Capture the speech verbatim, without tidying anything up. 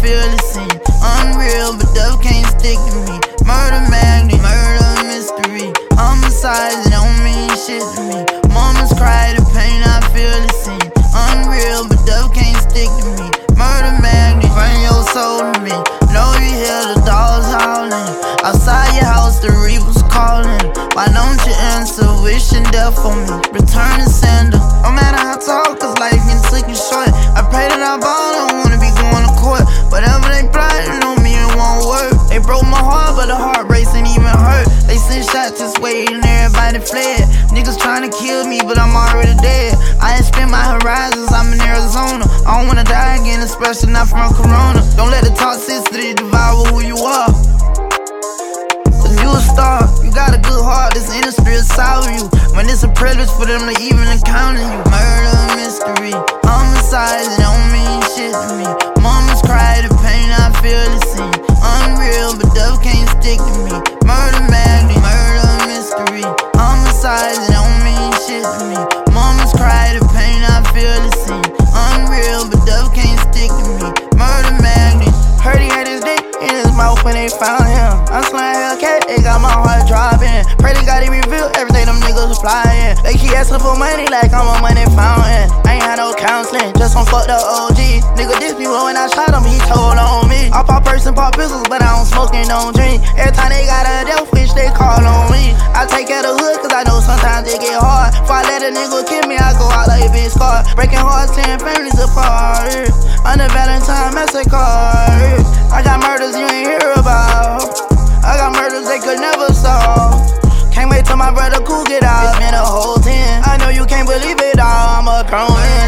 feel the scene. Unreal, but death can't stick to me. Murder magnet, murder mystery. Homicides don't mean shit to me. Mamas cry the pain, I feel the scene. Unreal, but death can't stick to me. Murder magnet, bring your soul to me. Know you hear the dogs howling. Outside your house, the reapers calling. Why don't you answer? Wishing death for me. Return to sender. No matter how tall, cause life can take you short. I pray that I ball, don't wanna be going to court. Whatever they plotting on me, it won't work. They broke my heart, but the heart breaks ain't even hurt. They sent shots this way and everybody fled. Niggas trying to kill me, but I'm already dead. I ain't spent my horizons, I'm in Arizona. I don't wanna die again, especially not from Corona. Don't let the toxicity devour who you are. Cause you a star, you got a good heart, this industry will solve you. When it's a privilege for them to even encounter you. Murder mystery, homicides don't mean shit to me. Mamas cry the pain, I feel the scene. Unreal, but death can't stick to me. Murder magnet, murder mystery. Homicides don't mean shit to me. Mamas cry the pain, I feel the scene. Unreal, but death can't stick to me. Murder magnet. Heard he had his dick in his mouth when they found him. I'm slaying Hellcat, they got my heart dropping. Pray to God he revealed everything them niggas was flying. They keep asking for money like I'm a money fountain. I ain't had no counseling, just on fuck the O G. Nigga dissed me when I shot him, he told on me. I pop purse and pop pistols, but I don't smoke and don't drink. Every time they got a death wish, they call on me. I take care of the hood, cause I know sometimes it get hard. If I let a nigga kill me, I go out like a big scar. Breaking hearts, tearing families apart. Under Valentine massacre. I got murders you ain't hear about. I got murders they could never solve. Can't wait till my brother cool get out. It's been a whole ten. I know you can't believe it all. I'm a grown man.